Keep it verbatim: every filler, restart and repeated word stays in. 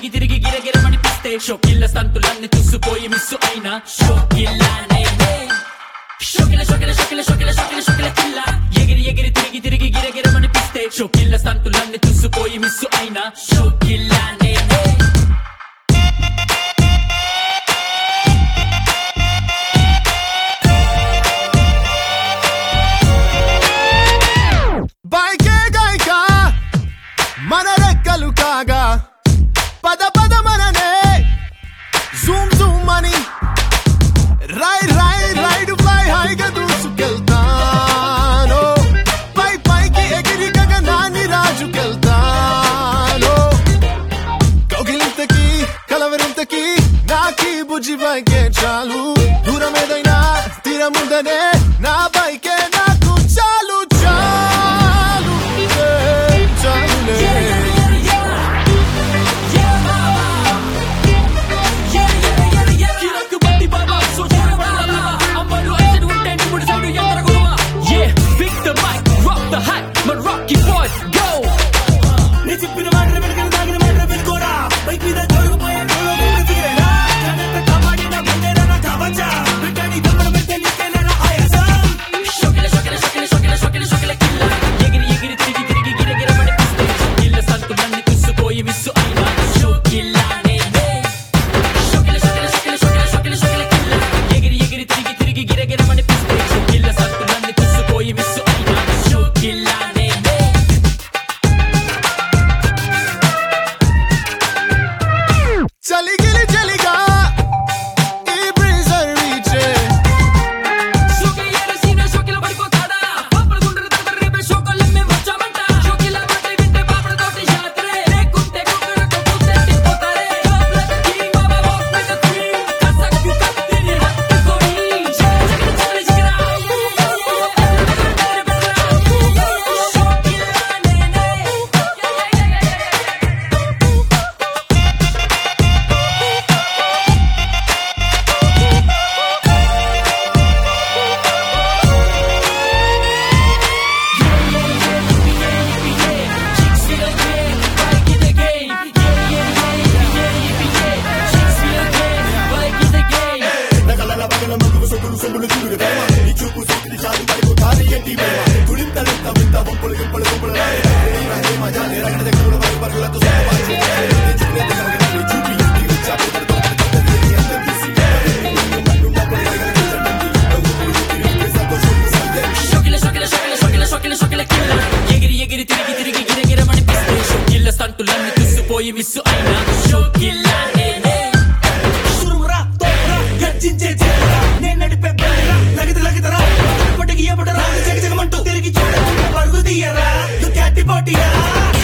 తిరిగి తిరిగి గిరగిరమనిపిస్తే షోకిల్ల సంతులన్నీ చూసిపోయి మిస్సు అయినా షోకిల్లానే షోకిల షోకిల షోకిల షోకిల షోకిల షోకిల కిల్ల ఎగిరి ఎగిరి తిరిగి తిరిగి గిరగిరమనిపిస్తే షోకిల్ల సంతులన్నీ చూసిపోయి మిస్సు అయినా షోకిల్లానే మన రెక్కలు కాగా పద పద మననే జూమ్ జూమ్ అని రై రై రైడ్ ఫ్లై హైగా దూసుకెళ్తాను పై పైకి ఎగిరి గగనాన్ని రాజుకెళ్తాను కౌగిలింతకి కలవరింతకి నాకి బుజ్జి బైకే చాలు దూరం ఏదైనా తీరముందనే నా బైకే నాకు చాలు చాలు చాలులే చలిగిలి చలిగా ఈ బ్రీజర్ వీచే షోకిల సీనా షోకిల పడిపోతాడా పాపల గుండ్ర దగ్గర రేపే షోకల్లెమ్మే వచ్చామంట షోకిల మాట వింటే పాపల తోటి యాత్రే లేకుంటే కుక్కరతో కుత్తెట్టి పోతారే షోప్లకి కింగ్ బాబా వాక్ లైక్ ఎ క్వీన్ కసక్కు కత్తిని హత్తుకొని షోకిల షోకిల షోకిల ఎగిరి ఎగిరి తిరిగి తిరిగి గిరగిరమనిపిస్తే షోకిల్ల సంతులన్నీ చూసిపోయి మిస్సు అయినా షోకిల్లానే సురుమురా తోరా గర్జించే చేరా నేను నడిపే బెల్లరా లగిత లగితరా పటికి ఎప్పుడరా జగజగమంటూ తిరిగి చూడ పరుగు తీయరా దుక్కాటి పోటీరా